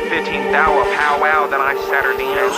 15th hour powwow, then I sat her down.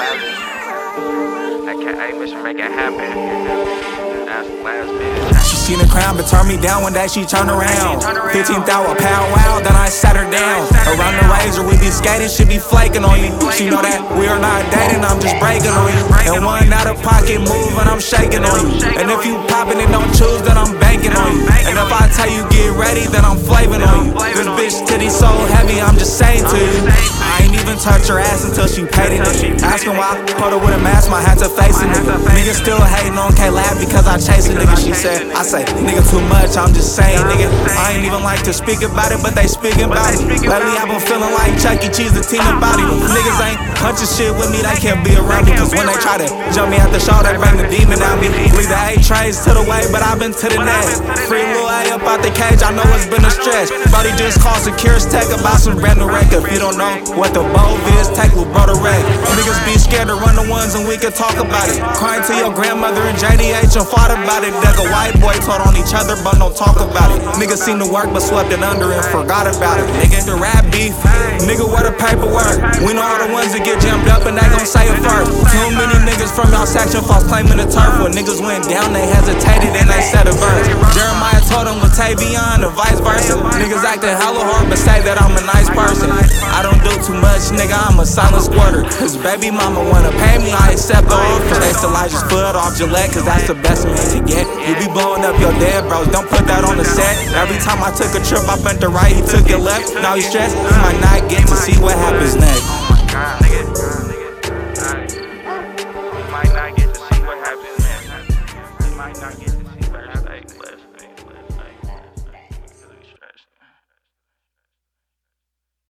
Hey, Mr. Make It Happen. That's the last bitch. She seen the crown but turned me down one day, she turned around. 15th hour powwow, then I sat her down. Around the razor we be skating, she be flaking on you. She know that we are not dating, I'm just breaking on you. And one out of pocket move and I'm shaking on you. And if you poppin' and don't choose, then I'm banking on you. And if I tell you get ready, then I'm flavin' on you. This bitch titty so heavy, I'm just saying to you. I ain't even touch her ass until she paid it. Asking why, put her with a mask, my hands are facing it. Niggas still hating on K-Lab because I chase a nigga, she said. I say, nigga too much, I'm just saying, nigga. I ain't even like to speak about it, but they speaking about it. Lately I've been feeling like Chuck E. Cheese, the team about it. Niggas ain't punching shit with me, they can't be around me. Cause when they try to jump me out the show, they bring the demon out me. Leave the A trays to the way, but I've been to the next. Free Lil A up out the cage, I know it's been a stretch. Buddy just called Securus Tech about some brand new record. If you don't know what the Bove is, take Lil Bro to wreck. Niggas be scared to run the ones and we can talk about it. Crying to your grandmother and JDH and fought about it. Like a white boy told on each other but no talk about it. Niggas seen the work but swept it under and forgot about it. Nigga, the rap beef, nigga, where the paperwork? We know all the ones that get jammed up and they gon' say it first. Too many niggas from y'all section false claiming the turf. When niggas went down they hesitated and they said a verse. Jeremiah told them Latavion and vice versa. Niggas acting hella hard but say that I'm a nice person. I don't do too much, nigga, I'm a silent squirter. Cause baby mama wanna pay me, I accept the offer. Taste Elijah's foot off Gillette, cause that's the best man to get. You be blowing up your dead bros, don't put that on the set. Every time I took a trip, I bent the right, he took it left. Now he's stressed, he might not get to see what happens next.